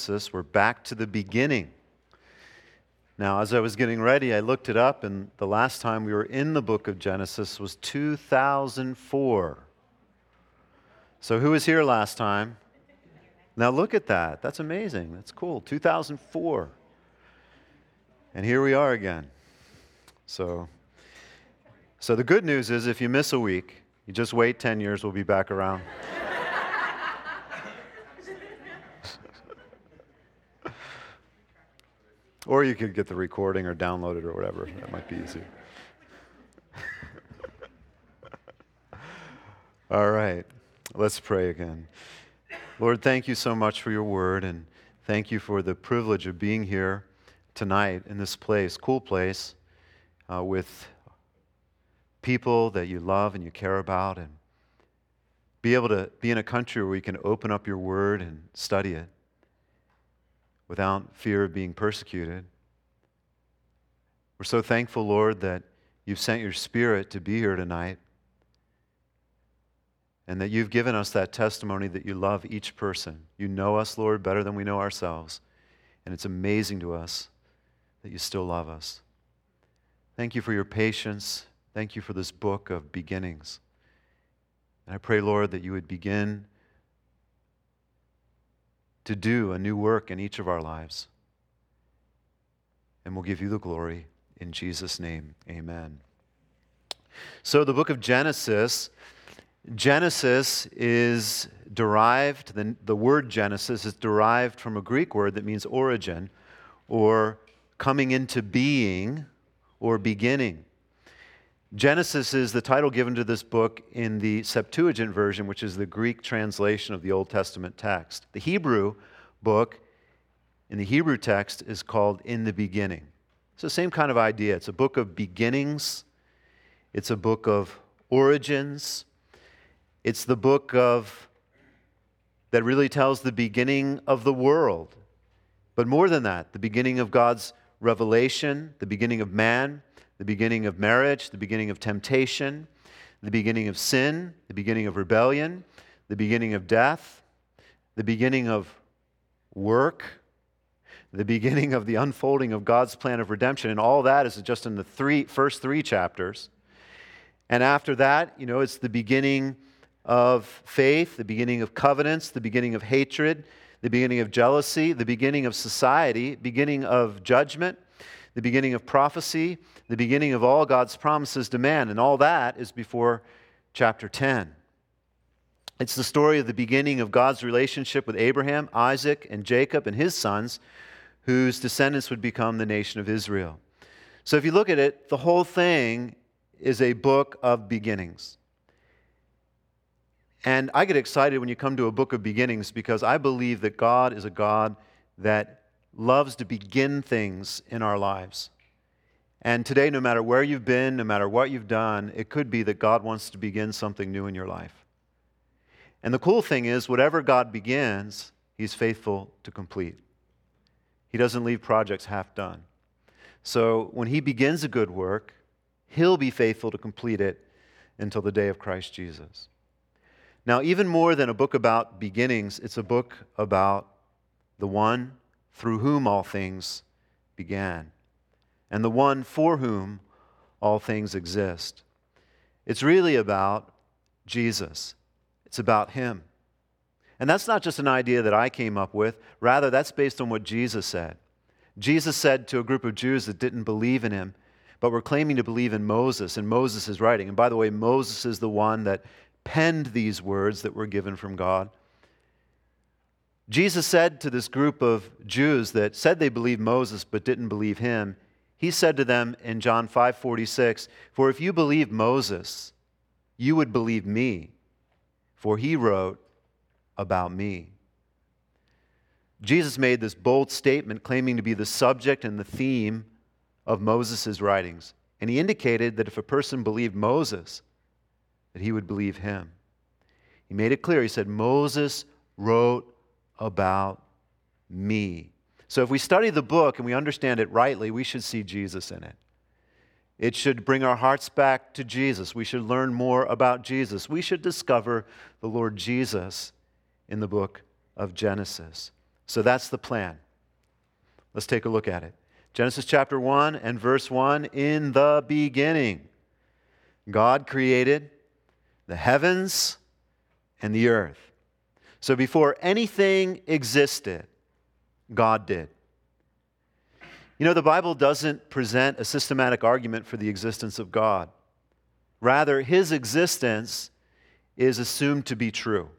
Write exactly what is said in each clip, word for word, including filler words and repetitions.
Genesis. We're back to the beginning. Now, as I was getting ready, I looked it up, and the last time we were in the book of Genesis was two thousand four. So who was here last time? Now look at that. That's amazing. That's cool. two thousand four. And here we are again. So, so the good news is if you miss a week, you just wait ten years, we'll be back around. Or you could get the recording or download it or whatever. That might be easier. All right. Let's pray again. Lord, thank you so much for your word, and thank you for the privilege of being here tonight in this place, cool place, uh, with people that you love and you care about, and be able to be in a country where we can open up your word and study it without fear of being persecuted. We're so thankful, Lord, that you've sent your Spirit to be here tonight, and that you've given us that testimony that you love each person. You know us, Lord, better than we know ourselves, and it's amazing to us that you still love us. Thank you for your patience. Thank you for this book of beginnings. And I pray, Lord, that you would begin to do a new work in each of our lives. And we'll give you the glory in Jesus' name. Amen. So the book of Genesis, Genesis is derived, the, the word Genesis is derived from a Greek word that means origin, or coming into being, or beginning. Genesis is the title given to this book in the Septuagint version, which is the Greek translation of the Old Testament text. The Hebrew book in the Hebrew text is called In the Beginning. It's the same kind of idea. It's a book of beginnings. It's a book of origins. It's the book of that really tells the beginning of the world. But more than that, the beginning of God's revelation, the beginning of man, the beginning of marriage, the beginning of temptation, the beginning of sin, the beginning of rebellion, the beginning of death, the beginning of work, the beginning of the unfolding of God's plan of redemption. And all that is just in the three, first three chapters. And after that, you know, it's the beginning of faith, the beginning of covenants, the beginning of hatred, the beginning of jealousy, the beginning of society, beginning of judgment, the beginning of prophecy, the beginning of all God's promises to man, and all that is before chapter ten. It's the story of the beginning of God's relationship with Abraham, Isaac, and Jacob and his sons, whose descendants would become the nation of Israel. So if you look at it, the whole thing is a book of beginnings. And I get excited when you come to a book of beginnings because I believe that God is a God that loves to begin things in our lives. And today, no matter where you've been, no matter what you've done, it could be that God wants to begin something new in your life. And the cool thing is, whatever God begins, He's faithful to complete. He doesn't leave projects half done. So when He begins a good work, He'll be faithful to complete it until the day of Christ Jesus. Now, even more than a book about beginnings, it's a book about the one through whom all things began, and the one for whom all things exist. It's really about Jesus. It's about Him. And that's not just an idea that I came up with. Rather, that's based on what Jesus said. Jesus said to a group of Jews that didn't believe in Him, but were claiming to believe in Moses and Moses' writing. And by the way, Moses is the one that penned these words that were given from God. Jesus said to this group of Jews that said they believed Moses but didn't believe Him, He said to them in John five forty-six, "For if you believed Moses, you would believe me, for he wrote about me." Jesus made this bold statement claiming to be the subject and the theme of Moses' writings. And He indicated that if a person believed Moses, that he would believe Him. He made it clear. He said, Moses wrote about me. So if we study the book and we understand it rightly, we should see Jesus in it. It should bring our hearts back to Jesus. We should learn more about Jesus. We should discover the Lord Jesus in the book of Genesis. So that's the plan. Let's take a look at it. Genesis chapter one and verse one, in the beginning, God created the heavens and the earth. So before anything existed, God did. You know, the Bible doesn't present a systematic argument for the existence of God. Rather, his existence is assumed to be true.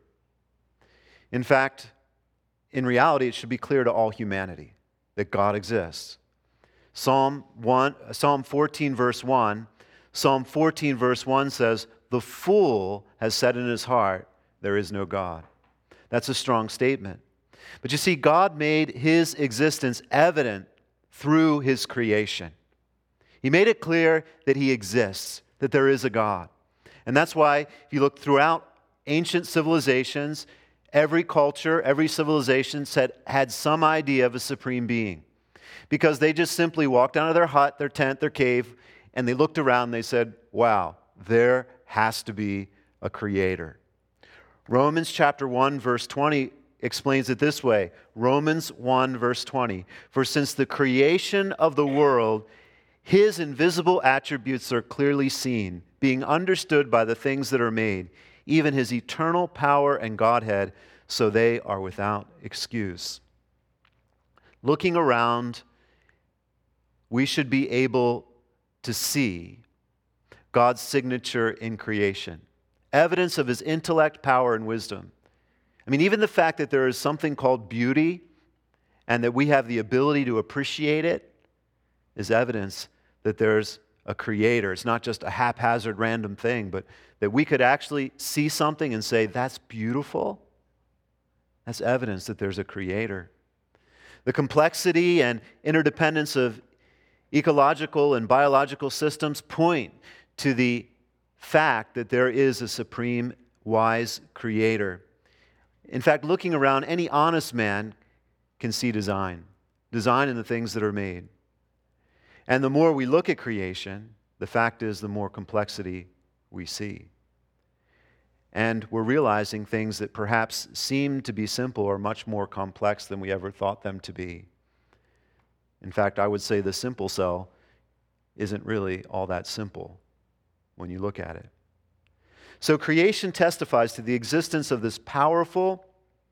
In fact, in reality, it should be clear to all humanity that God exists. Psalm one, Psalm fourteen, verse one, Psalm fourteen, verse one says, "The fool has said in his heart, there is no God." That's a strong statement. But you see, God made his existence evident through his creation. He made it clear that he exists, that there is a God. And that's why, if you look throughout ancient civilizations, every culture, every civilization said, had some idea of a supreme being. Because they just simply walked out of their hut, their tent, their cave, and they looked around and they said, wow, there has to be a creator. Romans chapter one, verse twenty explains it this way. Romans one, verse twenty. For since the creation of the world, his invisible attributes are clearly seen, being understood by the things that are made, even his eternal power and Godhead, so they are without excuse. Looking around, we should be able to see God's signature in creation, evidence of his intellect, power, and wisdom. I mean, even the fact that there is something called beauty and that we have the ability to appreciate it is evidence that there's a creator. It's not just a haphazard random thing, but that we could actually see something and say, that's beautiful. That's evidence that there's a creator. The complexity and interdependence of ecological and biological systems point to the fact that there is a supreme, wise creator. In fact, looking around, any honest man can see design, design in the things that are made. And the more we look at creation, the fact is the more complexity we see. And we're realizing things that perhaps seem to be simple are much more complex than we ever thought them to be. In fact, I would say the simple cell isn't really all that simple when you look at it. So creation testifies to the existence of this powerful,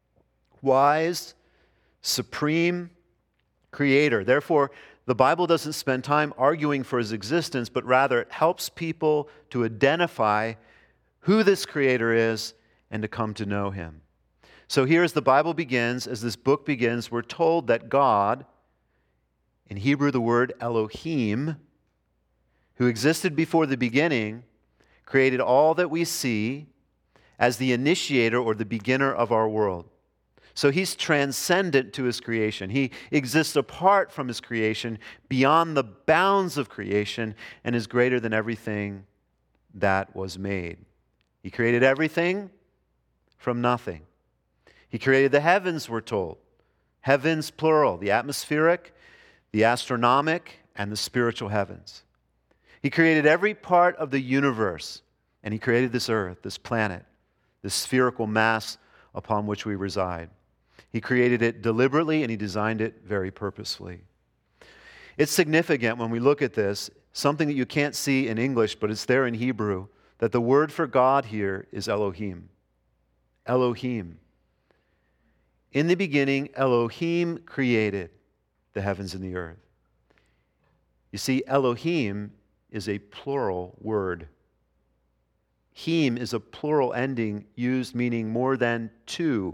wise, supreme creator. Therefore, the Bible doesn't spend time arguing for his existence, but rather it helps people to identify who this creator is and to come to know him. So here as the Bible begins, as this book begins, we're told that God, in Hebrew the word Elohim, who existed before the beginning, created all that we see as the initiator or the beginner of our world. So he's transcendent to his creation. He exists apart from his creation, beyond the bounds of creation, and is greater than everything that was made. He created everything from nothing. He created the heavens, we're told. Heavens, plural, the atmospheric, the astronomic, and the spiritual heavens. He created every part of the universe, and he created this earth, this planet, this spherical mass upon which we reside. He created it deliberately, and he designed it very purposefully. It's significant when we look at this, something that you can't see in English, but it's there in Hebrew, that the word for God here is Elohim. Elohim. In the beginning, Elohim created the heavens and the earth. You see, Elohim is a plural word. Him is a plural ending used meaning more than two.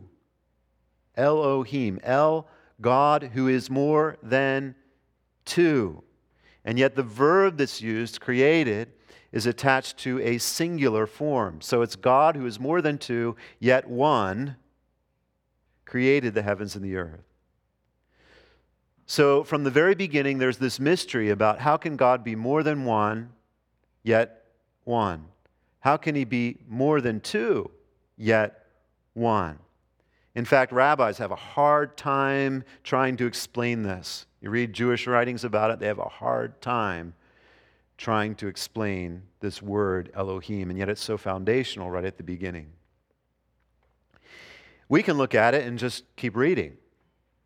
Elohim. El, God who is more than two. And yet the verb that's used, created, is attached to a singular form. So it's God who is more than two, yet one, created the heavens and the earth. So from the very beginning, there's this mystery about how can God be more than one, yet one? How can he be more than two, yet one? In fact, rabbis have a hard time trying to explain this. You read Jewish writings about it, they have a hard time trying to explain this word Elohim, and yet it's so foundational right at the beginning. We can look at it and just keep reading.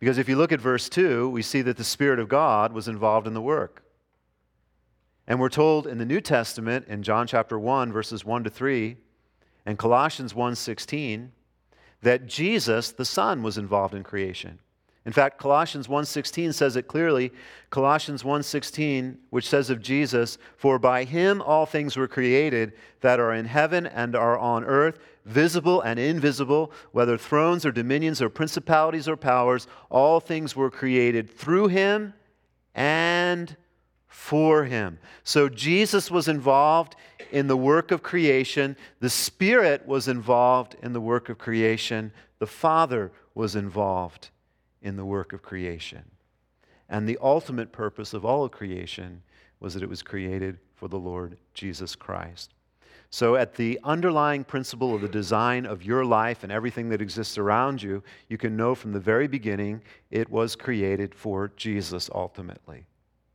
Because if you look at verse two, we see that the Spirit of God was involved in the work. And we're told in the New Testament, in John chapter one, verses one to three, and Colossians one sixteen, that Jesus, the Son, was involved in creation. In fact, Colossians one sixteen says it clearly. Colossians one sixteen, which says of Jesus, "For by him all things were created that are in heaven and are on earth, visible and invisible, whether thrones or dominions or principalities or powers, all things were created through him and for him." So Jesus was involved in the work of creation. The Spirit was involved in the work of creation. The Father was involved in the work of creation. And the ultimate purpose of all of creation was that it was created for the Lord Jesus Christ. So at the underlying principle of the design of your life and everything that exists around you, you can know from the very beginning it was created for Jesus ultimately.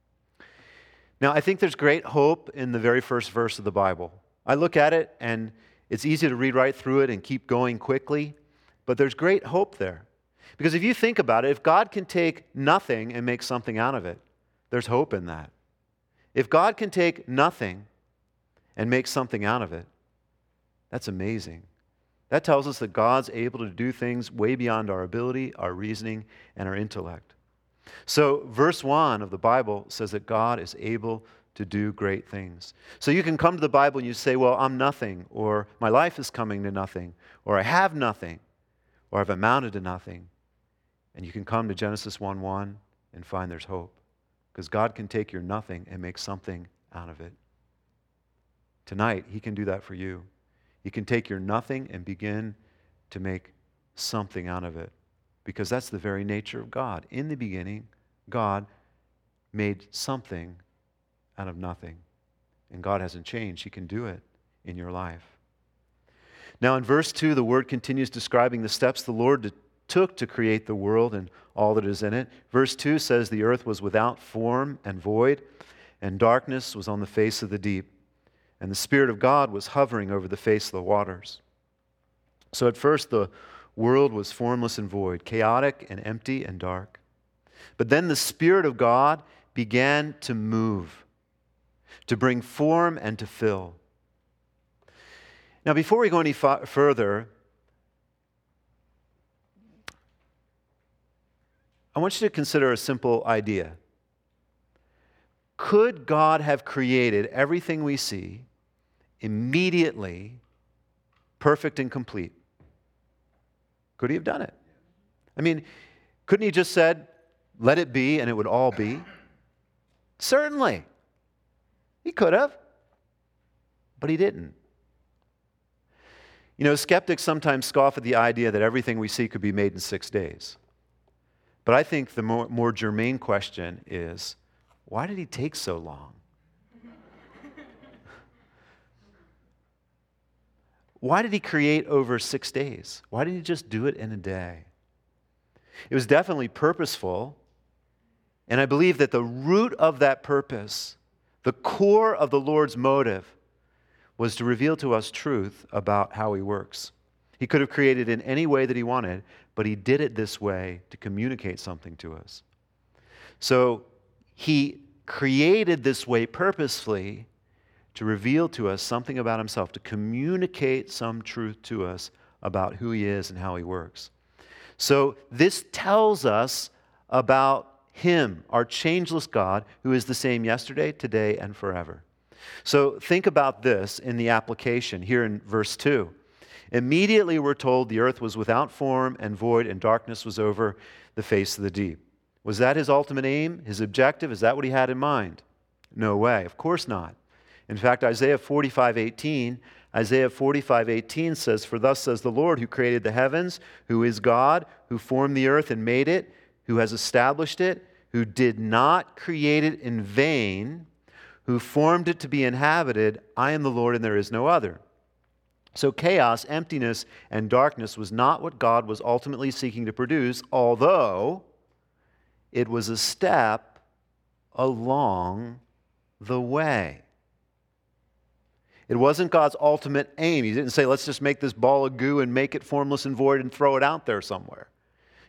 Now, I think there's great hope in the very first verse of the Bible. I look at it and it's easy to read right through it and keep going quickly, but there's great hope there. Because if you think about it, if God can take nothing and make something out of it, there's hope in that. If God can take nothing and make something out of it, that's amazing. That tells us that God's able to do things way beyond our ability, our reasoning, and our intellect. So verse one of the Bible says that God is able to do great things. So you can come to the Bible and you say, well, I'm nothing, or my life is coming to nothing, or I have nothing, or I've amounted to nothing. And you can come to Genesis one one and find there's hope. Because God can take your nothing and make something out of it. Tonight, He can do that for you. He can take your nothing and begin to make something out of it. Because that's the very nature of God. In the beginning, God made something out of nothing. And God hasn't changed. He can do it in your life. Now in verse two, the Word continues describing the steps the Lord took to create the world and all that is in it. Verse two says, "The earth was without form and void, and darkness was on the face of the deep. And the Spirit of God was hovering over the face of the waters." So at first the world was formless and void, chaotic and empty and dark. But then the Spirit of God began to move, to bring form and to fill. Now, before we go any fa- further, I want you to consider a simple idea. Could God have created everything we see immediately, perfect and complete? Could He have done it? I mean, couldn't He just said, let it be, and it would all be? Certainly. He could have, but He didn't. You know, skeptics sometimes scoff at the idea that everything we see could be made in six days. But I think the more, more germane question is, why did He take so long? Why did He create over six days? Why didn't He just do it in a day? It was definitely purposeful, and I believe that the root of that purpose, the core of the Lord's motive, was to reveal to us truth about how He works. He could have created in any way that He wanted, but He did it this way to communicate something to us. So He created this way purposefully to reveal to us something about Himself, to communicate some truth to us about who He is and how He works. So this tells us about Him, our changeless God, who is the same yesterday, today, and forever. So think about this in the application here in verse two. Immediately we're told the earth was without form and void, and darkness was over the face of the deep. Was that His ultimate aim, His objective? Is that what He had in mind? No way, of course not. In fact, Isaiah forty-five eighteen, Isaiah forty-five eighteen says, "For thus says the Lord, who created the heavens, who is God, who formed the earth and made it, who has established it, who did not create it in vain, who formed it to be inhabited. I am the Lord, and there is no other." So chaos, emptiness, and darkness was not what God was ultimately seeking to produce, although it was a step along the way. It wasn't God's ultimate aim. He didn't say, let's just make this ball of goo and make it formless and void and throw it out there somewhere.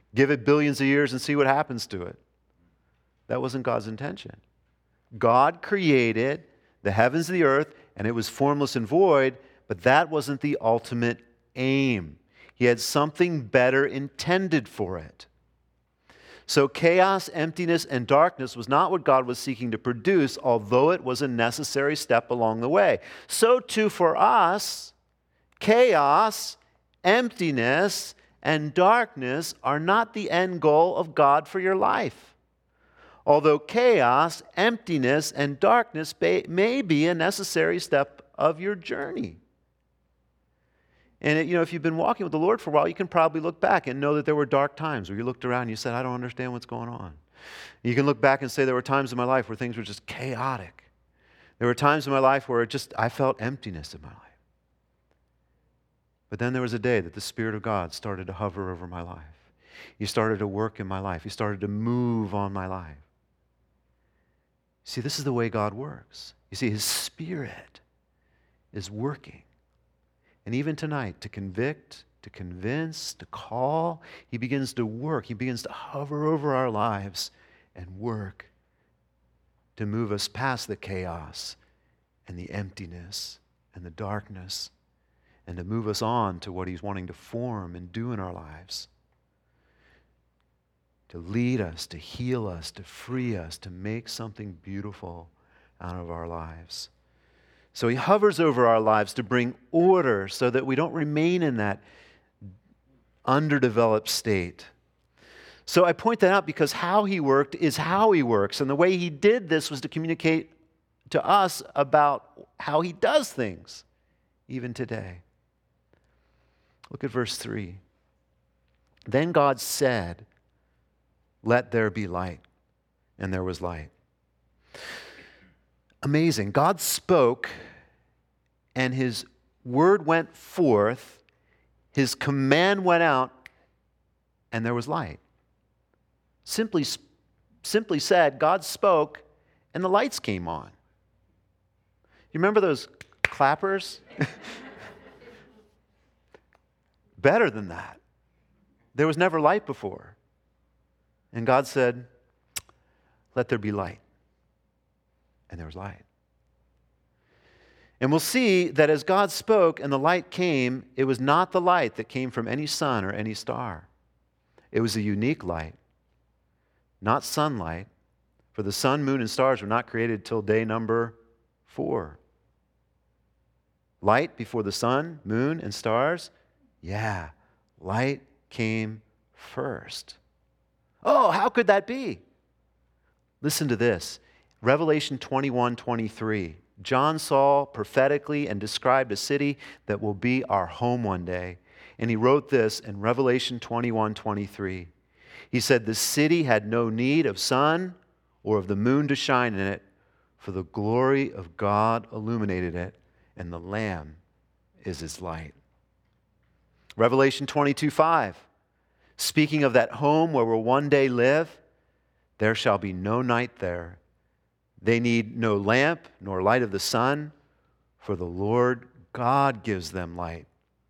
give it billions of years and see what happens to it. That wasn't God's intention. God created the heavens and the earth, and it was formless and void, but that wasn't the ultimate aim. He had something better intended for it. So chaos, emptiness, and darkness was not what God was seeking to produce, although it was a necessary step along the way. So too for us, chaos, emptiness, and darkness are not the end goal of God for your life. Although chaos, emptiness, and darkness may be a necessary step of your journey. And it, you know, if you've been walking with the Lord for a while, you can probably look back and know that there were dark times where you looked around and you said, I don't understand what's going on. You can look back and say there were times in my life where things were just chaotic. There were times in my life where it just I felt emptiness in my life. But then there was a day that the Spirit of God started to hover over my life. He started to work in my life. He started to move on my life. See, this is the way God works. You see, His Spirit is working. And even tonight, to convict, to convince, to call, He begins to work. He begins to hover over our lives and work to move us past the chaos and the emptiness and the darkness and to move us on to what He's wanting to form and do in our lives. To lead us, to heal us, to free us, to make something beautiful out of our lives. So He hovers over our lives to bring order so that we don't remain in that underdeveloped state. So I point that out because how He worked is how He works. And the way He did this was to communicate to us about how He does things, even today. Look at verse three. Then God said, let there be light. And there was light. Amazing. God spoke, and His word went forth, His command went out, and there was light. Simply, simply said, God spoke, and the lights came on. You remember those clappers? Better than that. There was never light before. And God said, let there be light. And there was light. And we'll see that as God spoke and the light came, it was not the light that came from any sun or any star. It was a unique light, not sunlight, for the sun, moon, and stars were not created till day number four. Light before the sun, moon, and stars? Yeah, light came first. Oh, how could that be? Listen to this. Revelation twenty-one twenty-three. John saw prophetically and described a city that will be our home one day. And he wrote this in Revelation twenty-one twenty-three. He said, the city had no need of sun or of the moon to shine in it, for the glory of God illuminated it, and the Lamb is its light. Revelation twenty-two five. Speaking of that home where we'll one day live, there shall be no night there. They need no lamp nor light of the sun, for the Lord God gives them light.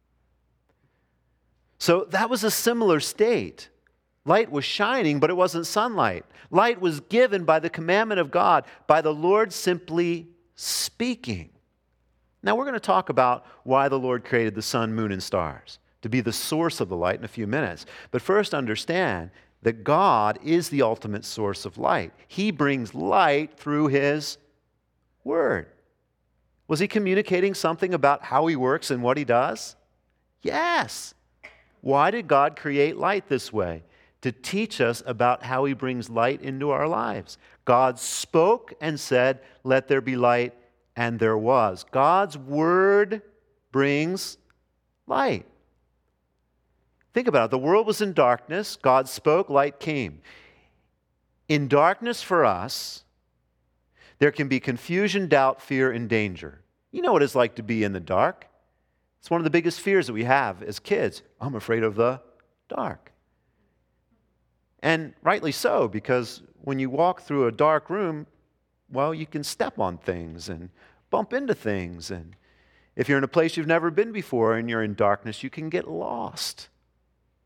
So that was a similar state. Light was shining, but it wasn't sunlight. Light was given by the commandment of God, by the Lord simply speaking. Now we're going to talk about why the Lord created the sun, moon, and stars, to be the source of the light in a few minutes. But first understand that God is the ultimate source of light. He brings light through His Word. Was He communicating something about how He works and what He does? Yes. Why did God create light this way? To teach us about how He brings light into our lives. God spoke and said, let there be light, and there was. God's Word brings light. Think about it. The world was in darkness. God spoke, light came. In darkness for us, there can be confusion, doubt, fear, and danger. You know what it's like to be in the dark. It's one of the biggest fears that we have as kids. I'm afraid of the dark. And rightly so, because when you walk through a dark room, well, you can step on things and bump into things. And if you're in a place you've never been before and you're in darkness, you can get lost.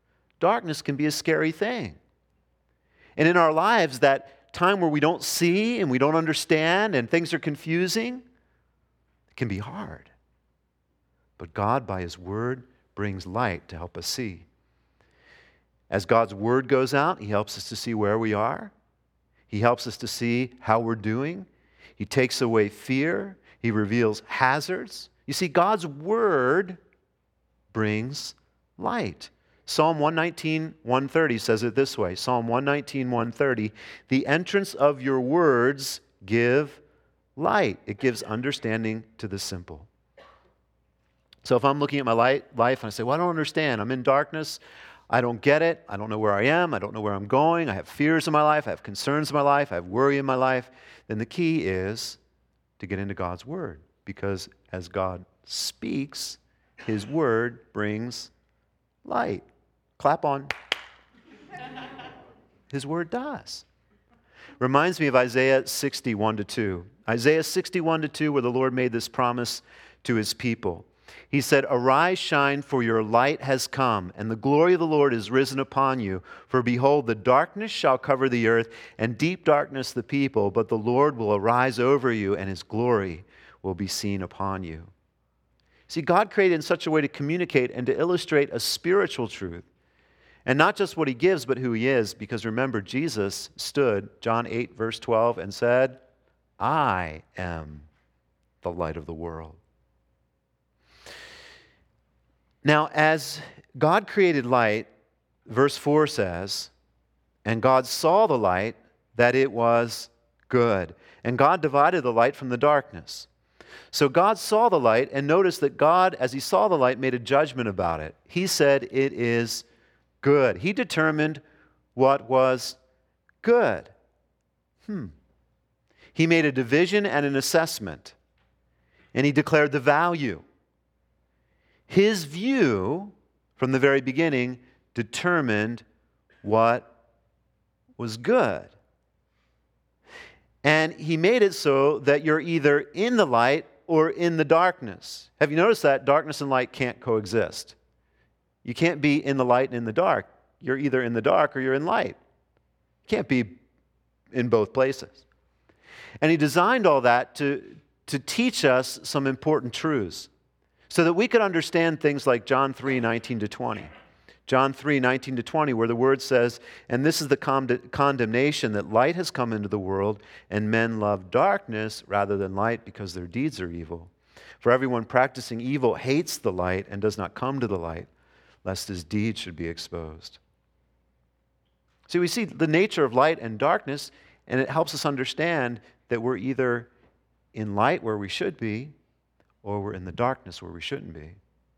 darkness can be a scary thing. And in our lives, that time where we don't see and we don't understand and things are confusing, it can be hard. But God, by His Word, brings light to help us see. As God's Word goes out, He helps us to see where we are. He helps us to see how we're doing. He takes away fear. He reveals hazards. You see, God's Word brings light. Psalm one nineteen, one thirty says it this way. Psalm one nineteen, one thirty, the entrance of your words give light. It gives understanding to the simple. So if I'm looking at my life and I say, well, I don't understand. I'm in darkness. I don't get it. I don't know where I am. I don't know where I'm going. I have fears in my life. I have concerns in my life. I have worry in my life. Then the key is to get into God's Word, because as God speaks, His Word brings light. Clap on. His Word does. Reminds me of Isaiah sixty-one to two. Isaiah sixty-one to two, where the Lord made this promise to His people. He said, arise, shine, for your light has come, and the glory of the Lord is risen upon you. For behold, the darkness shall cover the earth, and deep darkness the people, but the Lord will arise over you, and His glory will be seen upon you. See, God created in such a way to communicate and to illustrate a spiritual truth. And not just what He gives, but who He is. Because remember, Jesus stood, John eight, verse twelve, and said, I am the light of the world. Now, as God created light, verse four says, and God saw the light, that it was good. And God divided the light from the darkness. So God saw the light, and notice that God, as He saw the light, made a judgment about it. He said, it is good. He determined what was good. Hmm. He made a division and an assessment, and He declared the value. His view, from the very beginning, determined what was good. And He made it so that you're either in the light or in the darkness. Have you noticed that darkness and light can't coexist? You can't be in the light and in the dark. You're either in the dark or you're in light. You can't be in both places. And He designed all that to, to teach us some important truths, so that we could understand things like John three, nineteen to twenty. John three, nineteen to twenty, where the Word says, and this is the con- condemnation, that light has come into the world, and men love darkness rather than light, because their deeds are evil. For everyone practicing evil hates the light and does not come to the light, lest his deeds should be exposed. See, we see the nature of light and darkness, and it helps us understand that we're either in light where we should be, or we're in the darkness where we shouldn't be.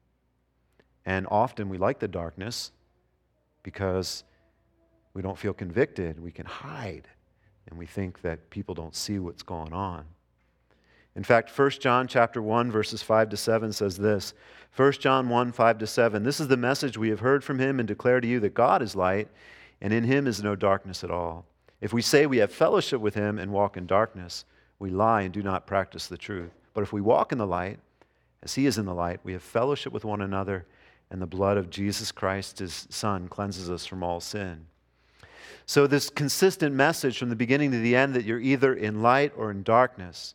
And often we like the darkness because we don't feel convicted. We can hide, and we think that people don't see what's going on. In fact, First John chapter one, verses five to seven says this. First John one, five to seven, this is the message we have heard from Him and declare to you, that God is light, and in Him is no darkness at all. If we say we have fellowship with Him and walk in darkness, we lie and do not practice the truth. But if we walk in the light, as He is in the light, we have fellowship with one another, and the blood of Jesus Christ, His Son, cleanses us from all sin. So this consistent message from the beginning to the end, that you're either in light or in darkness,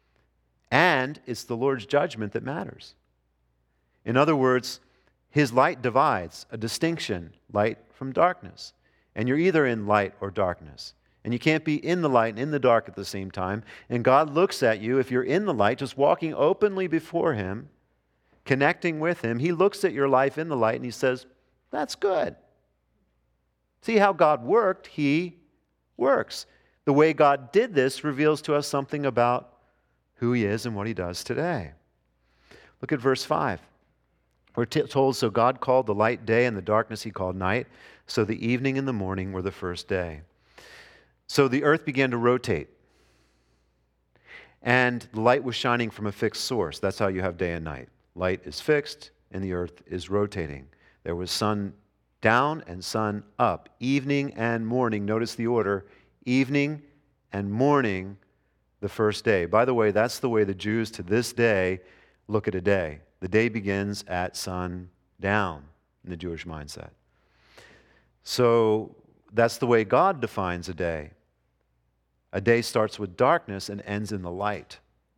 and it's the Lord's judgment that matters. In other words, His light divides, a distinction, light from darkness. And you're either in light or darkness. And you can't be in the light and in the dark at the same time. And God looks at you, if you're in the light, just walking openly before Him, connecting with Him, He looks at your life in the light and He says, that's good. See how God worked? He works. The way God did this reveals to us something about who He is and what He does today. Look at verse five. We're t- told, so God called the light day, and the darkness He called night. So the evening and the morning were the first day. So the earth began to rotate, and the light was shining from a fixed source. That's how you have day and night. Light is fixed, and the earth is rotating. There was sun down and sun up, evening and morning. Notice the order, evening and morning, the first day. By the way, that's the way the Jews to this day look at a day. The day begins at sundown in the Jewish mindset. So that's the way God defines a day. A day starts with darkness and ends in the light.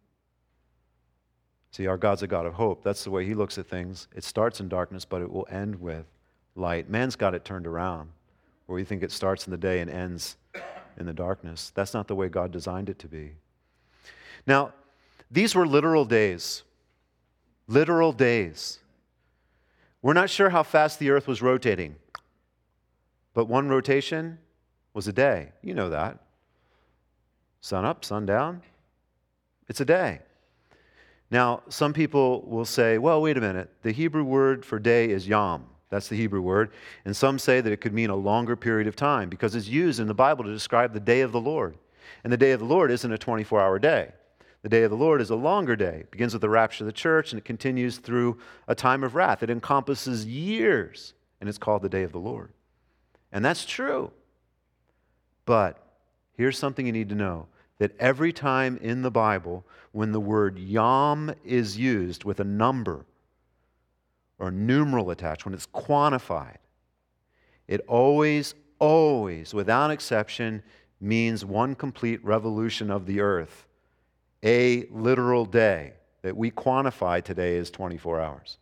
See, our God's a God of hope. That's the way he looks at things. It starts in darkness, but it will end with light. Man's got it turned around, where we think it starts in the day and ends in the darkness. That's not the way God designed it to be. Now, these were literal days. Literal days. We're not sure how fast the earth was rotating, but one rotation was a day. You know that. Sun up, sun down. It's a day. Now, some people will say, well, wait a minute. The Hebrew word for day is yom. That's the Hebrew word. And some say that it could mean a longer period of time because it's used in the Bible to describe the day of the Lord. And the day of the Lord isn't a twenty-four hour day. The day of the Lord is a longer day. It begins with the rapture of the church and it continues through a time of wrath. It encompasses years, and it's called the day of the Lord. And that's true. But here's something you need to know. That every time in the Bible, when the word yom is used with a number or numeral attached, when it's quantified, it always, always, without exception, means one complete revolution of the earth. A literal day that we quantify today as twenty-four hours.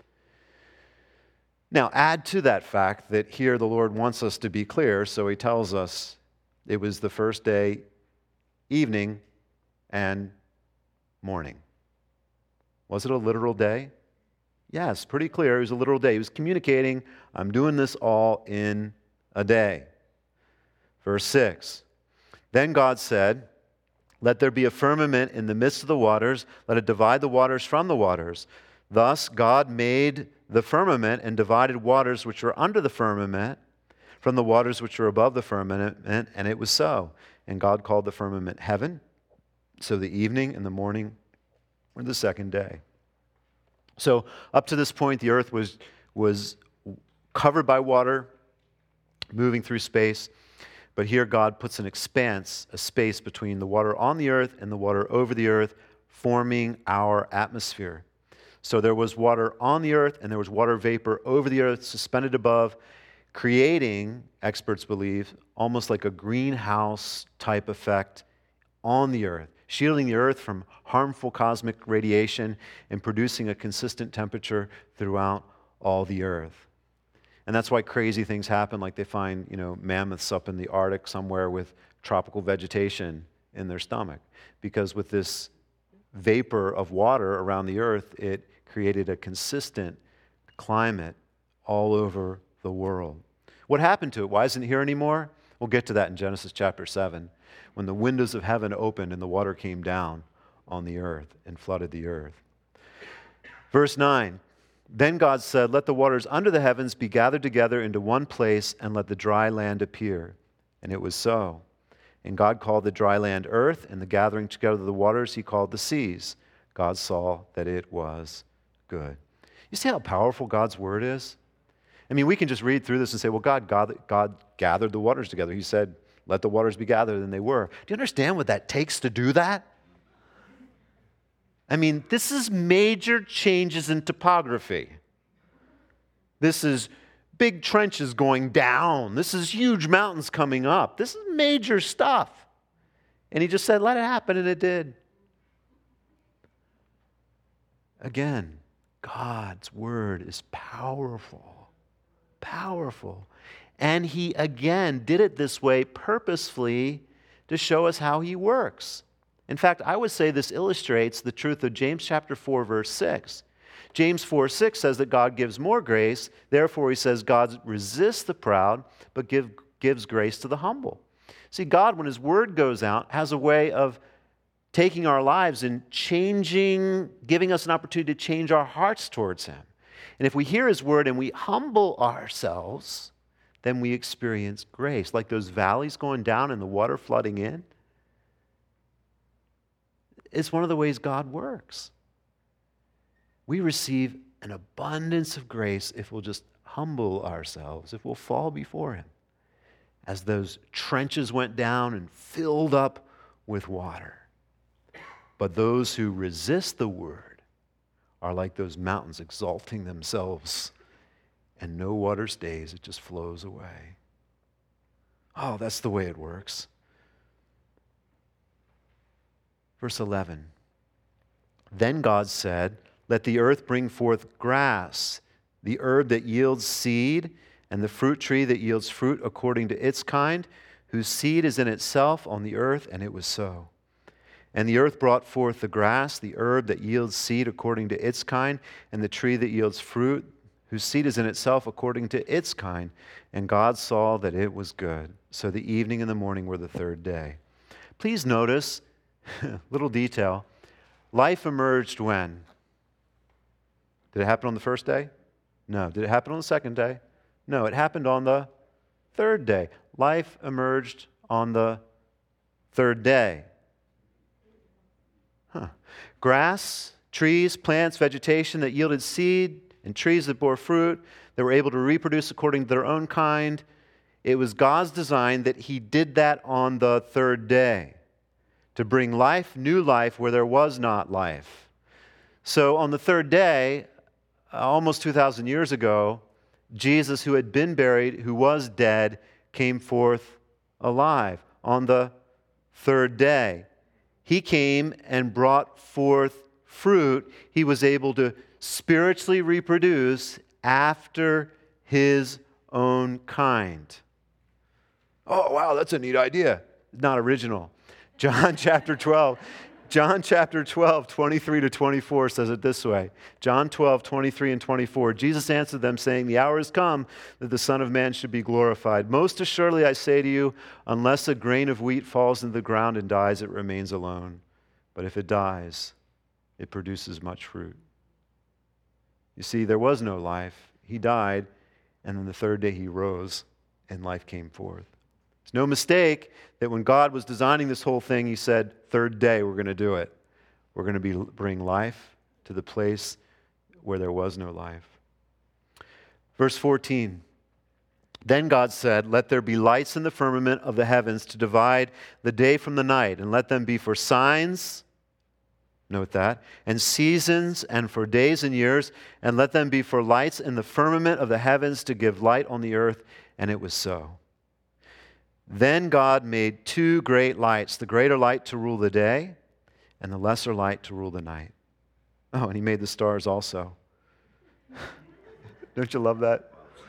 Now, add to that fact that here the Lord wants us to be clear, so he tells us it was the first day, evening, and morning. Was it a literal day? Yes, pretty clear. It was a literal day. He was communicating, I'm doing this all in a day. Verse six. Then God said, let there be a firmament in the midst of the waters. Let it divide the waters from the waters. Thus God made the firmament and divided waters which were under the firmament from the waters which were above the firmament, and it was so. And God called the firmament heaven. So the evening and the morning were the second day. So up to this point, the earth was, was covered by water, moving through space. But here God puts an expanse, a space between the water on the earth and the water over the earth, forming our atmosphere. So there was water on the earth and there was water vapor over the earth, suspended above, creating, experts believe, almost like a greenhouse type effect on the earth, shielding the earth from harmful cosmic radiation and producing a consistent temperature throughout all the earth. And that's why crazy things happen, like they find, you know, mammoths up in the Arctic somewhere with tropical vegetation in their stomach. Because with this vapor of water around the earth, it created a consistent climate all over the world. What happened to it? Why isn't it here anymore? We'll get to that in Genesis chapter seven, when the windows of heaven opened and the water came down on the earth and flooded the earth. Verse nine. Then God said, let the waters under the heavens be gathered together into one place, and let the dry land appear. And it was so. And God called the dry land earth, and the gathering together of the waters he called the seas. God saw that it was good. You see how powerful God's word is? I mean, we can just read through this and say, well, God, God, God gathered the waters together. He said, let the waters be gathered, and they were. Do you understand what that takes to do that? I mean, this is major changes in topography. This is big trenches going down. This is huge mountains coming up. This is major stuff. And he just said, let it happen, and it did. Again, God's word is powerful. Powerful. And he, again, did it this way purposefully to show us how he works. In fact, I would say this illustrates the truth of James chapter four, verse six. James four six says that God gives more grace. Therefore, he says God resists the proud, but give, gives grace to the humble. See, God, when his word goes out, has a way of taking our lives and changing, giving us an opportunity to change our hearts towards him. And if we hear his word and we humble ourselves, then we experience grace. Like those valleys going down and the water flooding in. It's one of the ways God works. We receive an abundance of grace if we'll just humble ourselves, if we'll fall before him. As those trenches went down and filled up with water. But those who resist the word are like those mountains exalting themselves and no water stays. It just flows away. Oh, that's the way it works. Verse eleven. Then God said, let the earth bring forth grass, the herb that yields seed, and the fruit tree that yields fruit according to its kind, whose seed is in itself on the earth, and it was so. And the earth brought forth the grass, the herb that yields seed according to its kind, and the tree that yields fruit, whose seed is in itself according to its kind. And God saw that it was good. So the evening and the morning were the third day. Please notice, little detail, life emerged when? Did it happen on the first day? No. Did it happen on the second day? No, it happened on the third day. Life emerged on the third day. Huh. Grass, trees, plants, vegetation that yielded seed, and trees that bore fruit, that were able to reproduce according to their own kind. It was God's design that He did that on the third day, to bring life, new life, where there was not life. So on the third day, almost two thousand years ago, Jesus, who had been buried, who was dead, came forth alive on the third day. He came and brought forth fruit. He was able to spiritually reproduce after His own kind. Oh, wow, that's a neat idea. Not original. John chapter twelve. John chapter twelve, twenty-three to twenty-four says it this way. John twelve, twenty-three and twenty-four. Jesus answered them, saying, the hour has come that the Son of Man should be glorified. Most assuredly I say to you, unless a grain of wheat falls into the ground and dies, it remains alone. But if it dies, it produces much fruit. You see, there was no life. He died, and then the third day He rose, and life came forth. It's no mistake that when God was designing this whole thing, He said, third day, we're going to do it. We're going to be, bring life to the place where there was no life. Verse fourteen, then God said, let there be lights in the firmament of the heavens to divide the day from the night, and let them be for signs, note that, and seasons, and for days and years, and let them be for lights in the firmament of the heavens to give light on the earth. And it was so. Then God made two great lights, the greater light to rule the day, and the lesser light to rule the night. Oh, and He made the stars also. Don't you love that?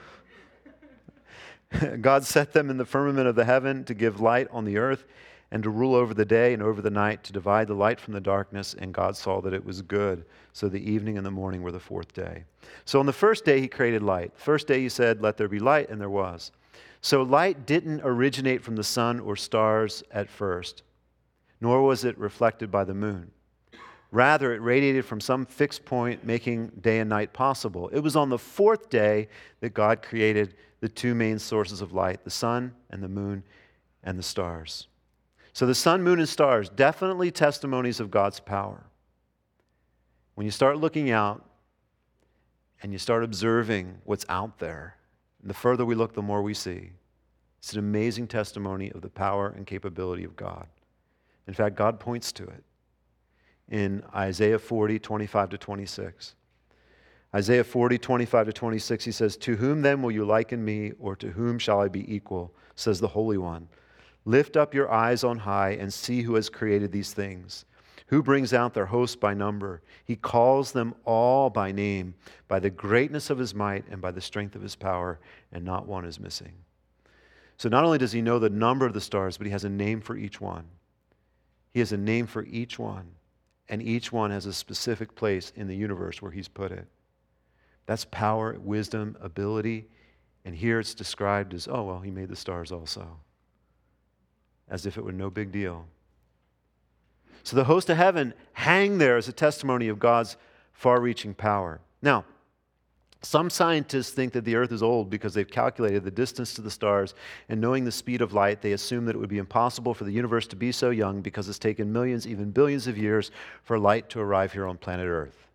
God set them in the firmament of the heaven to give light on the earth, and to rule over the day and over the night, to divide the light from the darkness. And God saw that it was good. So the evening and the morning were the fourth day. So on the first day He created light. First day He said, let there be light, and there was. So light didn't originate from the sun or stars at first, nor was it reflected by the moon. Rather, it radiated from some fixed point, making day and night possible. It was on the fourth day that God created the two main sources of light, the sun and the moon and the stars. So the sun, moon, and stars, definitely testimonies of God's power. When you start looking out and you start observing what's out there, and the further we look, the more we see. It's an amazing testimony of the power and capability of God. In fact, God points to it in Isaiah forty, twenty-five to twenty-six. Isaiah forty, twenty-five to twenty-six, He says, to whom then will you liken me, or to whom shall I be equal, says the Holy One. Lift up your eyes on high and see who has created these things. Who brings out their hosts by number? He calls them all by name, by the greatness of His might and by the strength of His power, and not one is missing. So not only does He know the number of the stars, but He has a name for each one. He has a name for each one, and each one has a specific place in the universe where He's put it. That's power, wisdom, ability, and here it's described as, oh, well, He made the stars also, as if it were no big deal. So the host of heaven hang there as a testimony of God's far-reaching power. Now, some scientists think that the earth is old because they've calculated the distance to the stars, and knowing the speed of light, they assume that it would be impossible for the universe to be so young because it's taken millions, even billions of years for light to arrive here on planet Earth.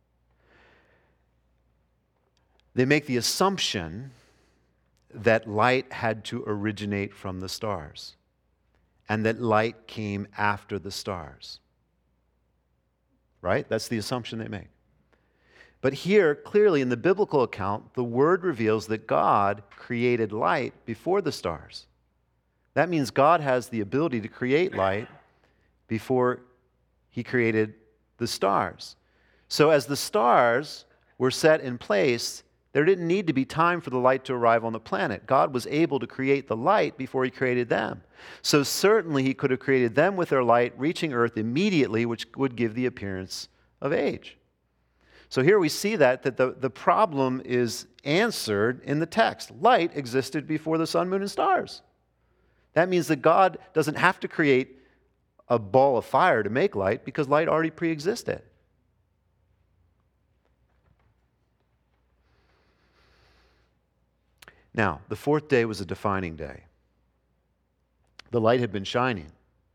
They make the assumption that light had to originate from the stars, and that light came after the stars. Right? That's the assumption they make. But here, clearly in the biblical account, the Word reveals that God created light before the stars. That means God has the ability to create light before He created the stars. So as the stars were set in place, there didn't need to be time for the light to arrive on the planet. God was able to create the light before He created them. So certainly He could have created them with their light reaching earth immediately, which would give the appearance of age. So here we see that, that the, the problem is answered in the text. Light existed before the sun, moon, and stars. That means that God doesn't have to create a ball of fire to make light because light already pre-existed. Now, the fourth day was a defining day. The light had been shining.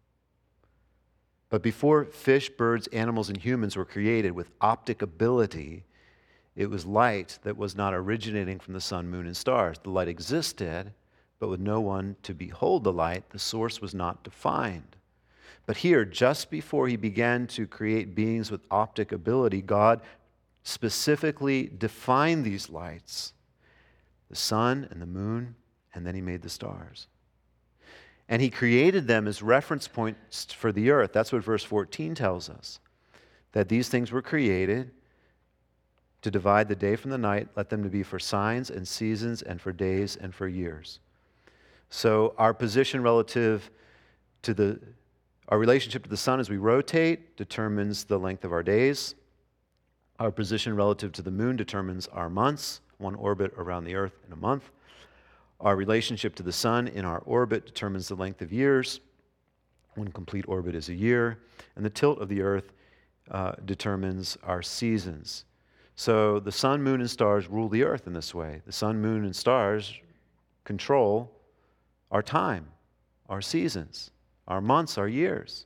But before fish, birds, animals, and humans were created with optic ability, it was light that was not originating from the sun, moon, and stars. The light existed, but with no one to behold the light, the source was not defined. But here, just before He began to create beings with optic ability, God specifically defined these lights, the sun and the moon, and then He made the stars. And He created them as reference points for the earth. That's what verse fourteen tells us, that these things were created to divide the day from the night, let them to be for signs and seasons and for days and for years. So our position relative to the, our relationship to the sun as we rotate determines the length of our days. Our position relative to the moon determines our months, one orbit around the earth in a month. Our relationship to the sun in our orbit determines the length of years. One complete orbit is a year. And the tilt of the earth uh, determines our seasons. So the sun, moon, and stars rule the earth in this way. The sun, moon, and stars control our time, our seasons, our months, our years.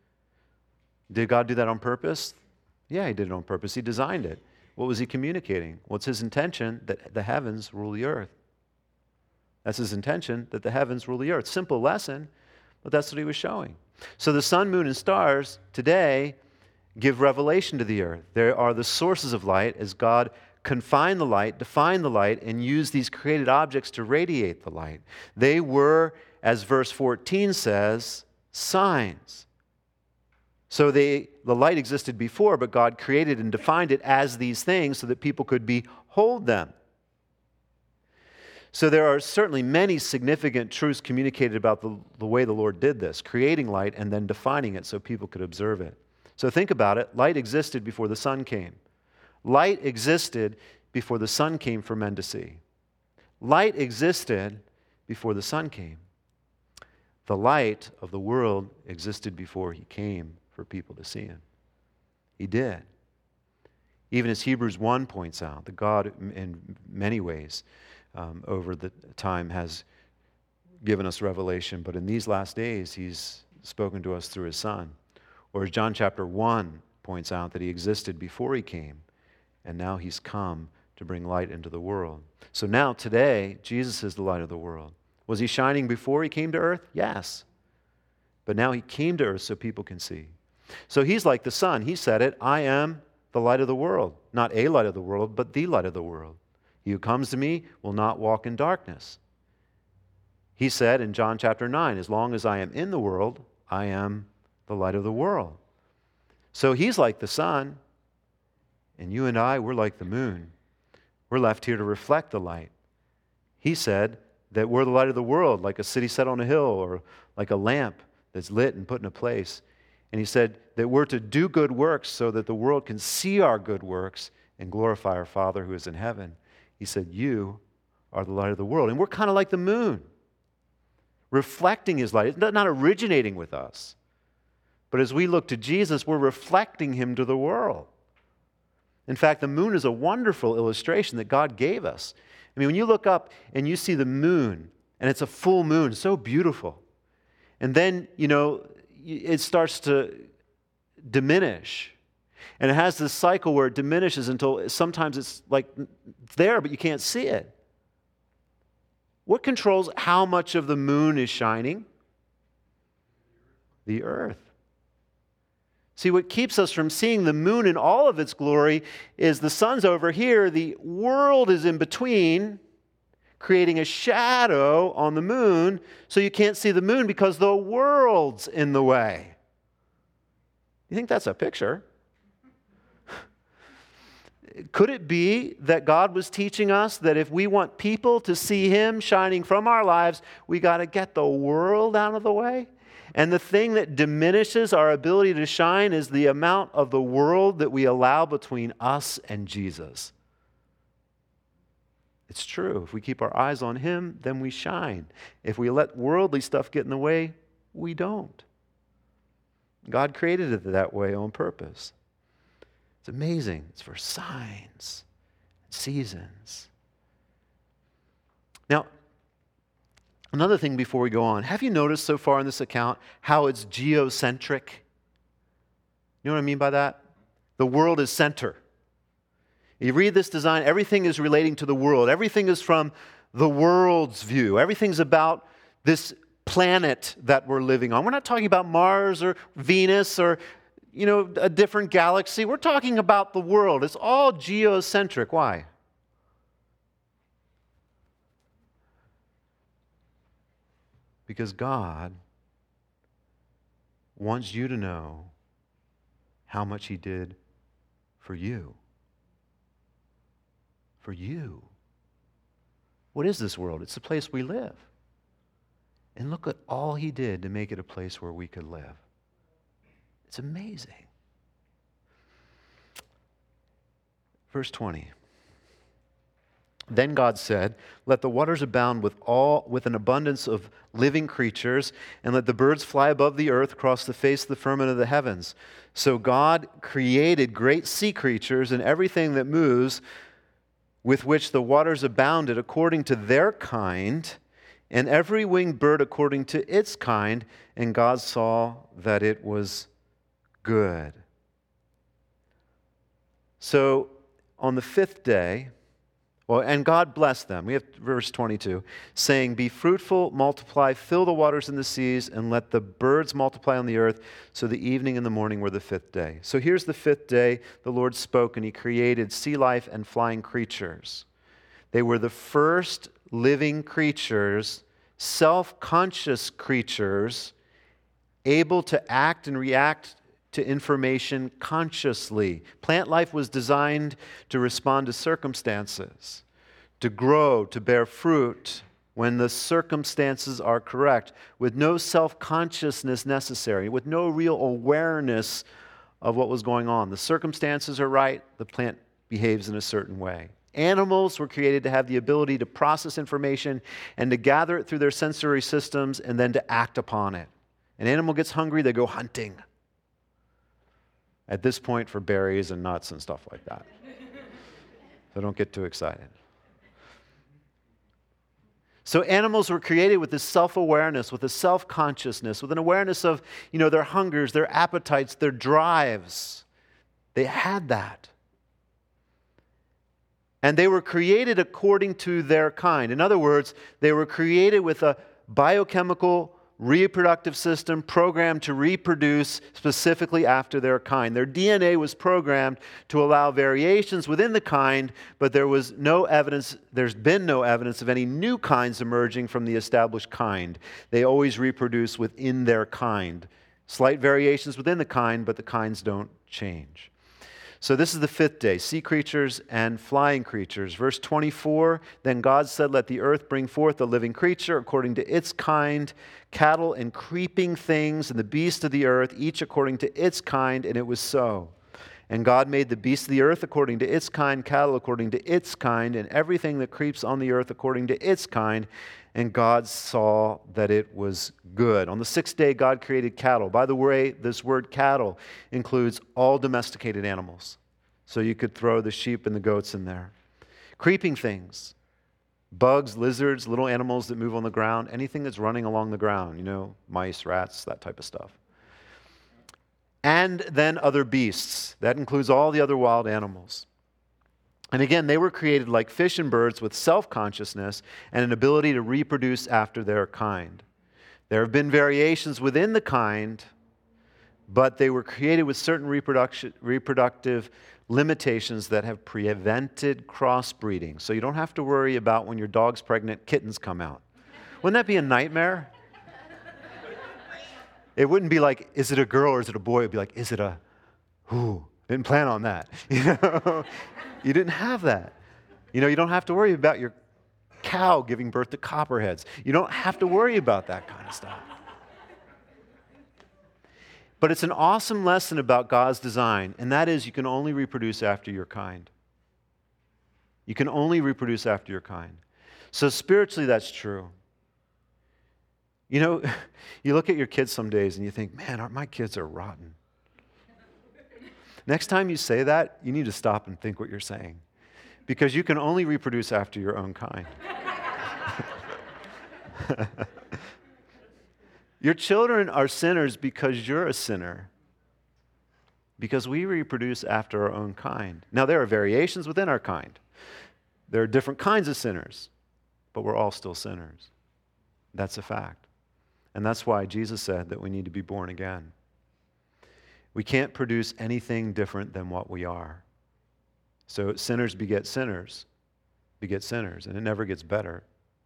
Did God do that on purpose? Yeah, He did it on purpose. He designed it. What was He communicating? What's His intention? That the heavens rule the earth. That's His intention, that the heavens rule the earth. Simple lesson, but that's what He was showing. So the sun, moon, and stars today give revelation to the earth. They are the sources of light as God confined the light, defined the light, and used these created objects to radiate the light. They were, as verse fourteen says, signs. So they, the light existed before, but God created and defined it as these things so that people could behold them. So there are certainly many significant truths communicated about the, the way the Lord did this, creating light and then defining it so people could observe it. So think about it. Light existed before the sun came. Light existed before the sun came for men to see. Light existed before the sun came. The light of the world existed before He came for people to see Him. He did. Even as Hebrews one points out, that God in many ways um, over the time has given us revelation, but in these last days He's spoken to us through His Son. Or as John chapter one points out, that He existed before He came, and now He's come to bring light into the world. So now, today, Jesus is the light of the world. Was He shining before He came to earth? Yes. But now He came to earth so people can see. So He's like the sun. He said it, I am the light of the world. Not a light of the world, but the light of the world. He who comes to me will not walk in darkness. He said in John chapter nine, as long as I am in the world, I am the light of the world. So He's like the sun, and you and I, we're like the moon. We're left here to reflect the light. He said that we're the light of the world, like a city set on a hill or like a lamp that's lit and put in a place. And He said that we're to do good works so that the world can see our good works and glorify our Father who is in heaven. He said, you are the light of the world. And we're kind of like the moon, reflecting His light. It's not originating with us. But as we look to Jesus, we're reflecting Him to the world. In fact, the moon is a wonderful illustration that God gave us. I mean, when you look up and you see the moon, and it's a full moon, so beautiful. And then, you know, it starts to diminish. And it has this cycle where it diminishes until sometimes it's like it's there, but you can't see it. What controls how much of the moon is shining? The earth. See, what keeps us from seeing the moon in all of its glory is the sun's over here, the world is in between, creating a shadow on the moon, so you can't see the moon because the world's in the way. You think that's a picture? Could it be that God was teaching us that if we want people to see Him shining from our lives, we got to get the world out of the way? And the thing that diminishes our ability to shine is the amount of the world that we allow between us and Jesus. It's true. If we keep our eyes on Him, then we shine. If we let worldly stuff get in the way, we don't. God created it that way on purpose. It's amazing. It's for signs, seasons. Now, another thing before we go on. Have you noticed so far in this account how it's geocentric? You know what I mean by that? The world is center. You read this design, everything is relating to the world. Everything is from the world's view. Everything's about this planet that we're living on. We're not talking about Mars or Venus or, you know, a different galaxy. We're talking about the world. It's all geocentric. Why? Because God wants you to know how much He did for you. For you. What is this world? It's the place we live. And look at all He did to make it a place where we could live. It's amazing. Verse twenty. Then God said, "Let the waters abound with all with an abundance of living creatures, and let the birds fly above the earth across the face of the firmament of the heavens." So God created great sea creatures and everything that moves, with which the waters abounded according to their kind, and every winged bird according to its kind. And God saw that it was good. So on the fifth day, well, and God blessed them. We have verse twenty-two, saying, "Be fruitful, multiply, fill the waters in the seas, and let the birds multiply on the earth." So the evening and the morning were the fifth day. So here's the fifth day. The Lord spoke, and He created sea life and flying creatures. They were the first living creatures, self-conscious creatures, able to act and react to information consciously. Plant life was designed to respond to circumstances, to grow, to bear fruit when the circumstances are correct, with no self-consciousness necessary, with no real awareness of what was going on. The circumstances are right, the plant behaves in a certain way. Animals were created to have the ability to process information and to gather it through their sensory systems and then to act upon it. An animal gets hungry, they go hunting. At this point, for berries and nuts and stuff like that. So don't get too excited. So animals were created with this self-awareness, with a self-consciousness, with an awareness of, you know, their hungers, their appetites, their drives. They had that. And they were created according to their kind. In other words, they were created with a biochemical reproductive system programmed to reproduce specifically after their kind. Their D N A was programmed to allow variations within the kind, but there was no evidence, there's been no evidence of any new kinds emerging from the established kind. They always reproduce within their kind. Slight variations within the kind, but the kinds don't change. So this is the fifth day, sea creatures and flying creatures. Verse twenty-four, then God said, "Let the earth bring forth a living creature according to its kind, cattle and creeping things and the beasts of the earth, each according to its kind," and it was so. And God made the beasts of the earth according to its kind, cattle according to its kind, and everything that creeps on the earth according to its kind. And God saw that it was good. On the sixth day, God created cattle. By the way, this word cattle includes all domesticated animals. So you could throw the sheep and the goats in there. Creeping things, bugs, lizards, little animals that move on the ground, anything that's running along the ground, you know, mice, rats, that type of stuff. And then other beasts. That includes all the other wild animals. And again, they were created like fish and birds with self-consciousness and an ability to reproduce after their kind. There have been variations within the kind, but they were created with certain reproduction, reproductive limitations that have prevented crossbreeding. So you don't have to worry about when your dog's pregnant, kittens come out. Wouldn't that be a nightmare? It wouldn't be like, is it a girl or is it a boy? It would be like, is it a, ooh, didn't plan on that. You know? You didn't have that. You know, you don't have to worry about your cow giving birth to copperheads. You don't have to worry about that kind of stuff. But it's an awesome lesson about God's design, and that is you can only reproduce after your kind. You can only reproduce after your kind. So spiritually, that's true. You know, you look at your kids some days and you think, man, my kids are rotten. Next time you say that, you need to stop and think what you're saying. Because you can only reproduce after your own kind. Your children are sinners because you're a sinner. Because we reproduce after our own kind. Now, there are variations within our kind. There are different kinds of sinners, but we're all still sinners. That's a fact. And that's why Jesus said that we need to be born again. We can't produce anything different than what we are. So sinners beget sinners, beget sinners, and it never gets better.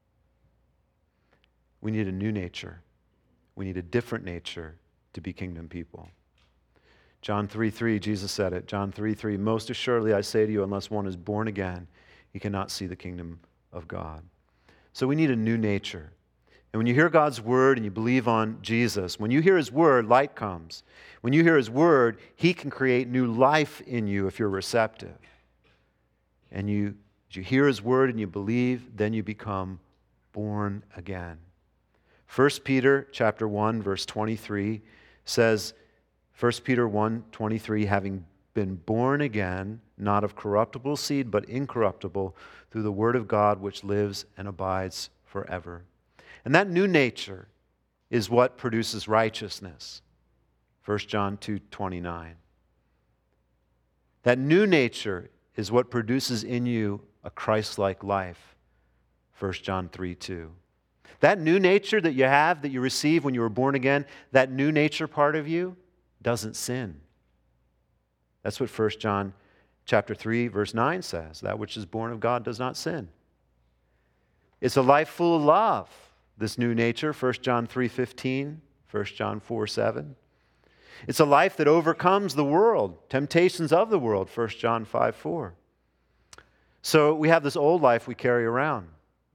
We need a new nature. We need a different nature to be kingdom people. John three three, Jesus said it. John three three, most assuredly I say to you, unless one is born again, he cannot see the kingdom of God. So we need a new nature. And when you hear God's word and you believe on Jesus, when you hear his word, light comes. When you hear his word, he can create new life in you if you're receptive. And you, as you hear his word and you believe, then you become born again. First Peter chapter one, verse twenty-three says, First Peter one twenty-three, having been born again, not of corruptible seed, but incorruptible, through the word of God which lives and abides forever. And that new nature is what produces righteousness. First John two twenty-nine. That new nature is what produces in you a Christ-like life. First John three two. That new nature that you have, that you receive when you were born again, that new nature part of you doesn't sin. That's what First John chapter three, verse nine says. That which is born of God does not sin. It's a life full of love, this new nature, First John three fifteen, First John four seven. It's a life that overcomes the world, temptations of the world, First John five four. So we have this old life we carry around.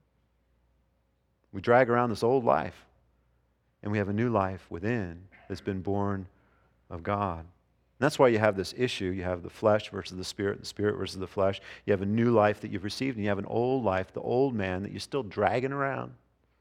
We drag around this old life, and we have a new life within that's been born of God. And that's why you have this issue. You have the flesh versus the spirit, the spirit versus the flesh. You have a new life that you've received, and you have an old life, the old man, that you're still dragging around.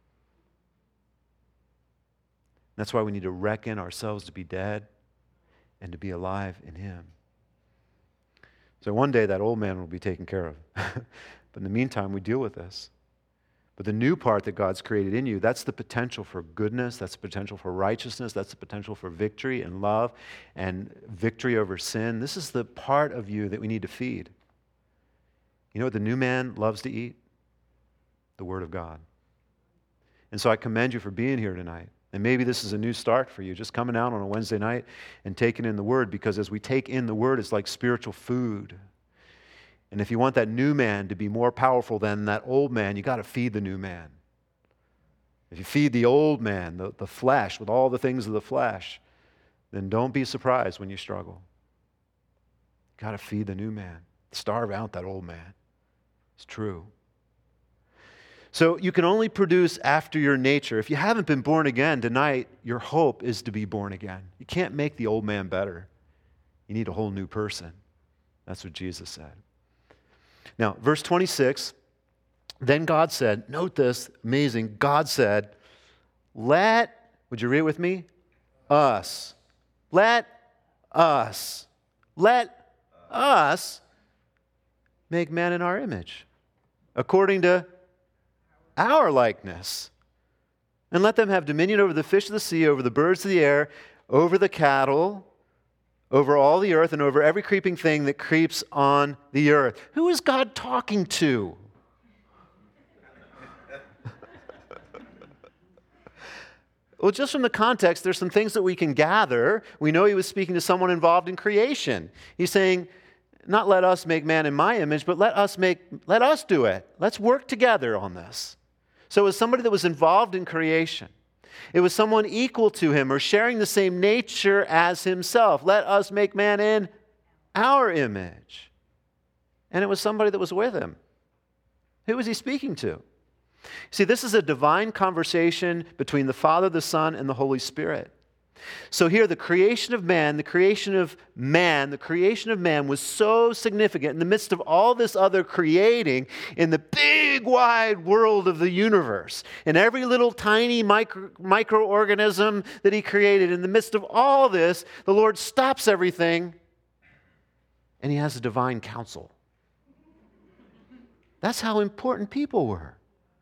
That's why we need to reckon ourselves to be dead and to be alive in him. So one day that old man will be taken care of. But in the meantime, we deal with this. But the new part that God's created in you, that's the potential for goodness, that's the potential for righteousness, that's the potential for victory and love and victory over sin. This is the part of you that we need to feed. You know what the new man loves to eat? The Word of God. And so I commend you for being here tonight. And maybe this is a new start for you, just coming out on a Wednesday night and taking in the Word, because as we take in the Word, it's like spiritual food. And if you want that new man to be more powerful than that old man, you got to feed the new man. If you feed the old man, the, the flesh, with all the things of the flesh, then don't be surprised when you struggle. You got to feed the new man. Starve out that old man. It's true. So you can only produce after your nature. If you haven't been born again tonight, your hope is to be born again. You can't make the old man better. You need a whole new person. That's what Jesus said. Now, verse twenty-six, then God said, note this, amazing, God said, let, would you read it with me? Us. Let us. Let us make man in our image, according to our likeness. And let them have dominion over the fish of the sea, over the birds of the air, over the cattle, over all the earth, and over every creeping thing that creeps on the earth. Who is God talking to? Well, just from the context, there's some things that we can gather. We know he was speaking to someone involved in creation. He's saying, not let us make man in my image, but let us make, let us do it. Let's work together on this. So it was somebody that was involved in creation. It was someone equal to him or sharing the same nature as himself. Let us make man in our image. And it was somebody that was with him. Who was he speaking to? See, this is a divine conversation between the Father, the Son, and the Holy Spirit. So here, the creation of man, the creation of man, the creation of man was so significant in the midst of all this other creating in the big, wide world of the universe. And every little tiny micro, microorganism that he created, in the midst of all this, the Lord stops everything and he has a divine counsel. That's how important people were.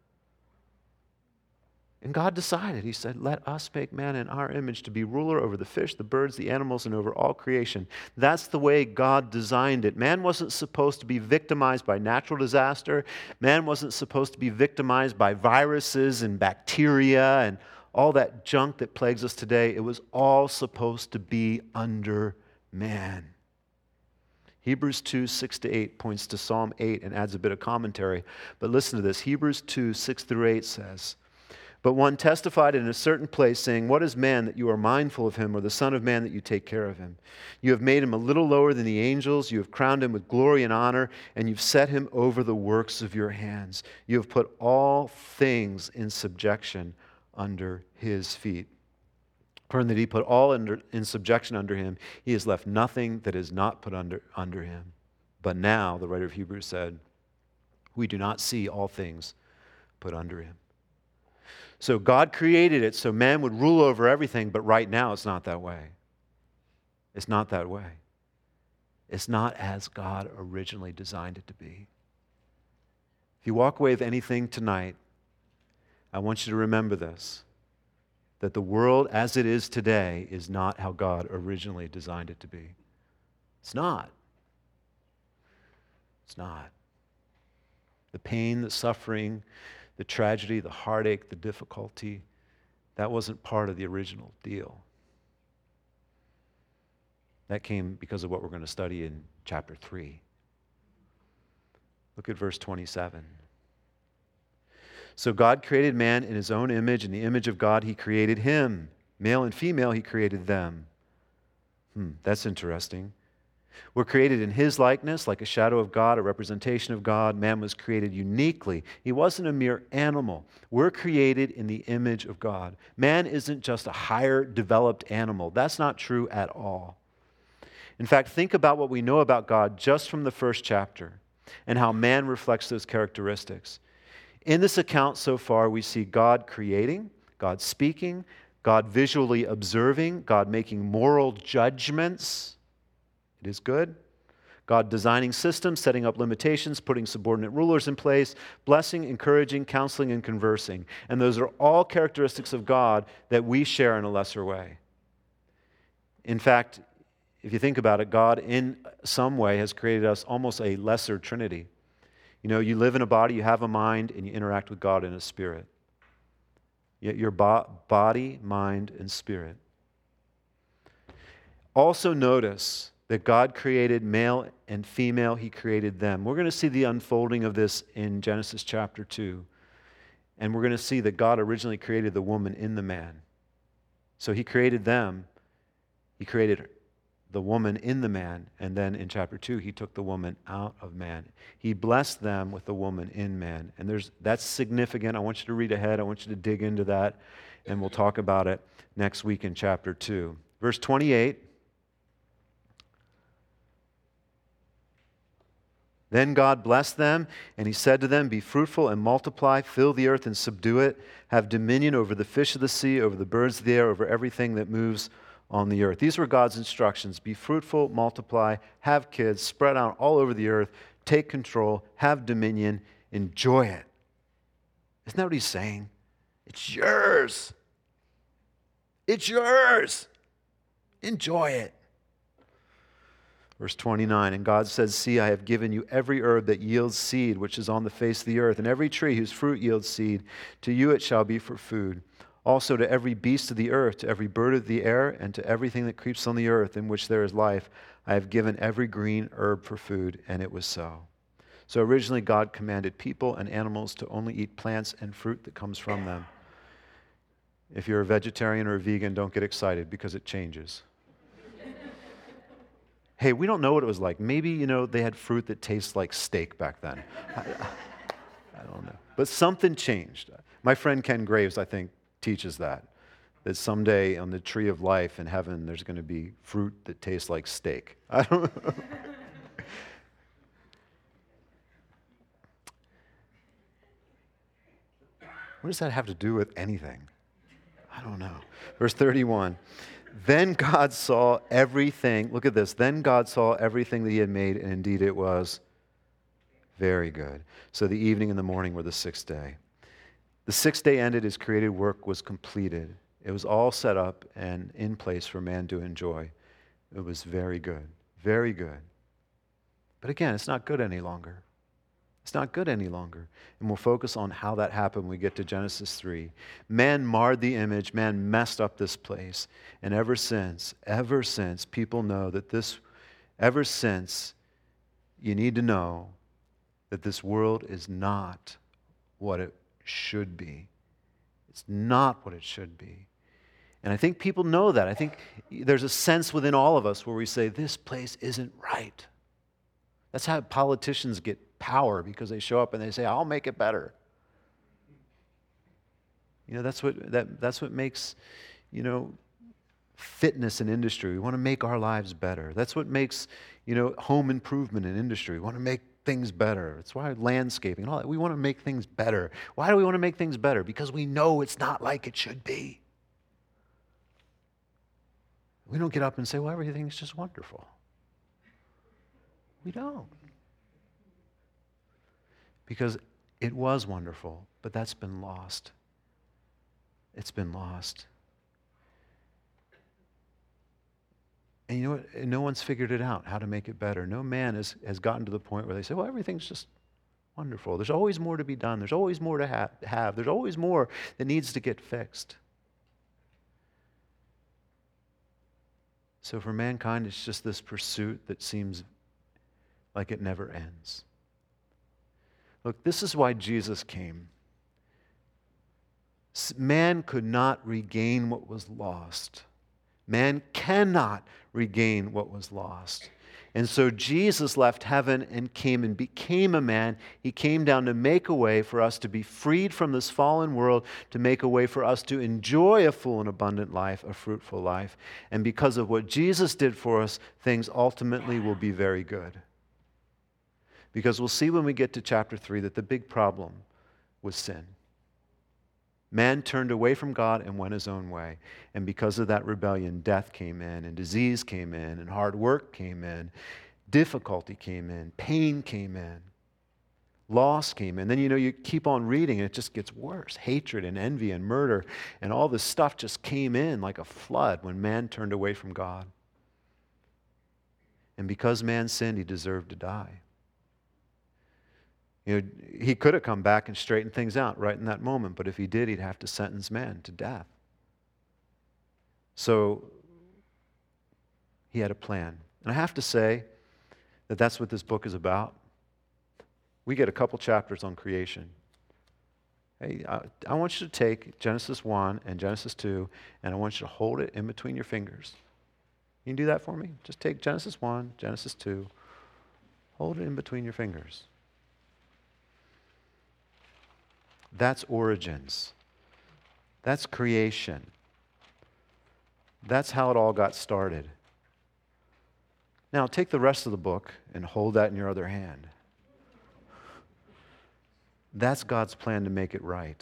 And God decided, he said, let us make man in our image to be ruler over the fish, the birds, the animals, and over all creation. That's the way God designed it. Man wasn't supposed to be victimized by natural disaster. Man wasn't supposed to be victimized by viruses and bacteria and all that junk that plagues us today. It was all supposed to be under man. Hebrews two, six to eight points to Psalm eight and adds a bit of commentary. But listen to this. Hebrews two, six through eight says, but one testified in a certain place, saying, what is man that you are mindful of him, or the son of man that you take care of him? You have made him a little lower than the angels. You have crowned him with glory and honor, and you've set him over the works of your hands. You have put all things in subjection under his feet. For in that he put all under, in subjection under him, he has left nothing that is not put under, under him. But now, the writer of Hebrews said, we do not see all things put under him. So God created it so man would rule over everything, but right now it's not that way. It's not that way. It's not as God originally designed it to be. If you walk away with anything tonight, I want you to remember this, that the world as it is today is not how God originally designed it to be. It's not. It's not. The pain, the suffering, the tragedy, the heartache, the difficulty, that wasn't part of the original deal. That came because of what we're going to study in chapter three. Look at verse twenty-seven. So God created man in his own image. In the image of God, he created him. Male and female, he created them. Hmm, that's interesting. We're created in his likeness, like a shadow of God, a representation of God. Man was created uniquely. He wasn't a mere animal. We're created in the image of God. Man isn't just a higher developed animal. That's not true at all. In fact, think about what we know about God just from the first chapter and how man reflects those characteristics. In this account so far, we see God creating, God speaking, God visually observing, God making moral judgments. It is good. God designing systems, setting up limitations, putting subordinate rulers in place, blessing, encouraging, counseling, and conversing. And those are all characteristics of God that we share in a lesser way. In fact, if you think about it, God in some way has created us almost a lesser Trinity. You know, you live in a body, you have a mind, and you interact with God in a spirit. Yet your bo- body, mind, and spirit. Also notice that God created male and female, he created them. We're going to see the unfolding of this in Genesis chapter two. And we're going to see that God originally created the woman in the man. So he created them, he created the woman in the man, and then in chapter two, he took the woman out of man. He blessed them with the woman in man. And there's that's significant. I want you to read ahead. I want you to dig into that, and we'll talk about it next week in chapter two. Verse twenty-eight. Then God blessed them, and he said to them, be fruitful and multiply, fill the earth and subdue it, have dominion over the fish of the sea, over the birds of the air, over everything that moves on the earth. These were God's instructions. Be fruitful, multiply, have kids, spread out all over the earth, take control, have dominion, enjoy it. Isn't that what he's saying? It's yours. It's yours. Enjoy it. Verse twenty-nine, and God says, see, I have given you every herb that yields seed, which is on the face of the earth, and every tree whose fruit yields seed. To you it shall be for food. Also to every beast of the earth, to every bird of the air, and to everything that creeps on the earth in which there is life, I have given every green herb for food, and it was so. So originally God commanded people and animals to only eat plants and fruit that comes from them. If you're a vegetarian or a vegan, don't get excited because it changes. Hey, we don't know what it was like. Maybe, you know, they had fruit that tastes like steak back then. I, I don't know. But something changed. My friend Ken Graves, I think, teaches that. That someday on the tree of life in heaven, there's going to be fruit that tastes like steak. I don't know. What does that have to do with anything? I don't know. Verse thirty-one. Then God saw everything. Look at this. Then God saw everything that he had made, and indeed it was very good. So the evening and the morning were the sixth day. The sixth day ended, his created work was completed. It was all set up and in place for man to enjoy. It was very good. Very good. But again, it's not good any longer. It's not good any longer. And we'll focus on how that happened when we get to Genesis three. Man marred the image. Man messed up this place. And ever since, ever since, people know that this, ever since, you need to know that this world is not what it should be. It's not what it should be. And I think people know that. I think there's a sense within all of us where we say, this place isn't right. That's how politicians get power, because they show up and they say, I'll make it better. You know, that's what that that's what makes, you know, fitness in industry. We want to make our lives better. That's what makes, you know, home improvement in industry. We want to make things better. It's why landscaping and all that. We want to make things better. Why do we want to make things better? Because we know it's not like it should be. We don't get up and say, well, everything's just wonderful. We don't. Because it was wonderful, but that's been lost. It's been lost. And you know what? No one's figured it out, how to make it better. No man has, has gotten to the point where they say, well, everything's just wonderful. There's always more to be done. There's always more to ha- have. There's always more that needs to get fixed. So for mankind, it's just this pursuit that seems like it never ends. Look, this is why Jesus came. Man could not regain what was lost. Man cannot regain what was lost. And so Jesus left heaven and came and became a man. He came down to make a way for us to be freed from this fallen world, to make a way for us to enjoy a full and abundant life, a fruitful life. And because of what Jesus did for us, things ultimately will be very good. Because we'll see when we get to chapter three that the big problem was sin. Man turned away from God and went his own way. And because of that rebellion, death came in, and disease came in, and hard work came in, difficulty came in, pain came in, loss came in. Then, you know, you keep on reading, and it just gets worse. Hatred and envy and murder and all this stuff just came in like a flood when man turned away from God. And because man sinned, he deserved to die. You know, he could have come back and straightened things out right in that moment, but if he did, he'd have to sentence man to death. So he had a plan. And I have to say that that's what this book is about. We get a couple chapters on creation. Hey, I, I want you to take Genesis one and Genesis two, and I want you to hold it in between your fingers. You can do that for me? Just take Genesis one, Genesis two, hold it in between your fingers. That's origins. That's creation. That's how it all got started. Now, take the rest of the book and hold that in your other hand. That's God's plan to make it right.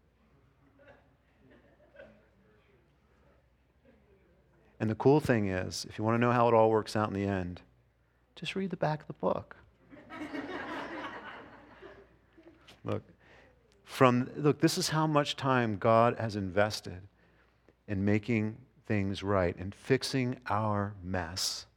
And the cool thing is, if you want to know how it all works out in the end, just read the back of the book. Look. From, look, this is how much time God has invested in making things right and fixing our mess.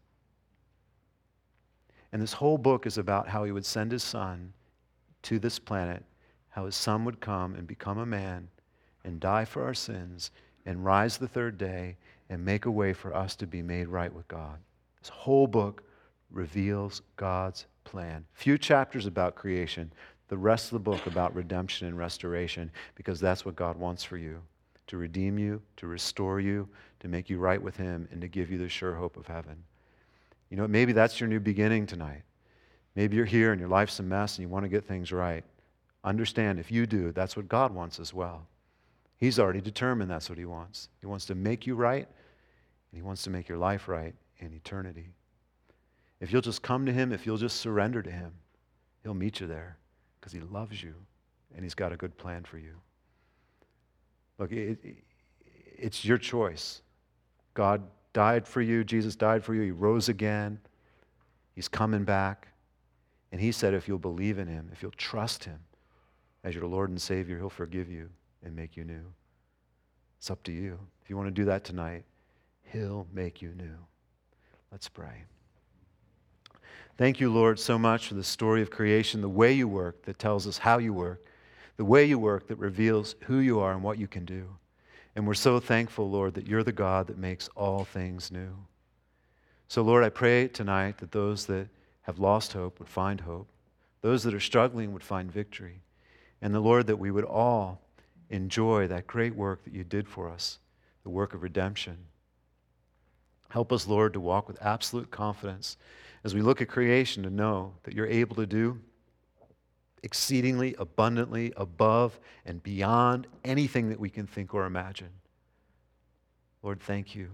And this whole book is about how he would send his son to this planet, how his son would come and become a man and die for our sins and rise the third day and make a way for us to be made right with God. This whole book reveals God's plan. Few chapters about creation, the rest of the book about redemption and restoration, because that's what God wants for you, to redeem you, to restore you, to make you right with him, and to give you the sure hope of heaven. You know, maybe that's your new beginning tonight. Maybe you're here and your life's a mess and you want to get things right. Understand, if you do, that's what God wants as well. He's already determined that's what he wants. He wants to make you right, and he wants to make your life right in eternity. If you'll just come to him, if you'll just surrender to him, he'll meet you there because he loves you and he's got a good plan for you. Look, it, it, it's your choice. God died for you. Jesus died for you. He rose again. He's coming back. And he said if you'll believe in him, if you'll trust him as your Lord and Savior, he'll forgive you and make you new. It's up to you. If you want to do that tonight, he'll make you new. Let's pray. Thank you, Lord, so much for the story of creation, the way you work that tells us how you work, the way you work that reveals who you are and what you can do. And we're so thankful, Lord, that you're the God that makes all things new. So, Lord, I pray tonight that those that have lost hope would find hope, those that are struggling would find victory, and the Lord, that we would all enjoy that great work that you did for us, the work of redemption. Help us, Lord, to walk with absolute confidence as we look at creation, to know that you're able to do exceedingly abundantly above and beyond anything that we can think or imagine. Lord, thank you.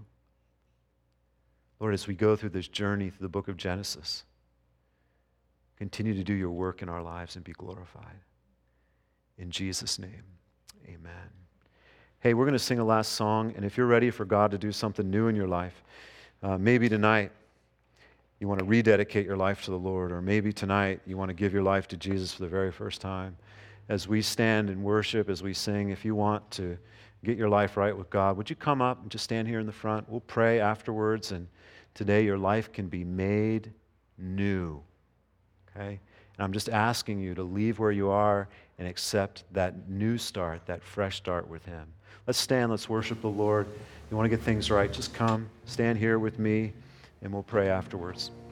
Lord, as we go through this journey through the book of Genesis, continue to do your work in our lives and be glorified. In Jesus' name, amen. Hey, we're going to sing a last song, and if you're ready for God to do something new in your life, uh, maybe tonight you want to rededicate your life to the Lord, or maybe tonight you want to give your life to Jesus for the very first time. As we stand and worship, as we sing, if you want to get your life right with God, would you come up and just stand here in the front? We'll pray afterwards, and today your life can be made new. Okay? And I'm just asking you to leave where you are and accept that new start, that fresh start with him. Let's stand, let's worship the Lord. You want to get things right, just come, stand here with me, and we'll pray afterwards.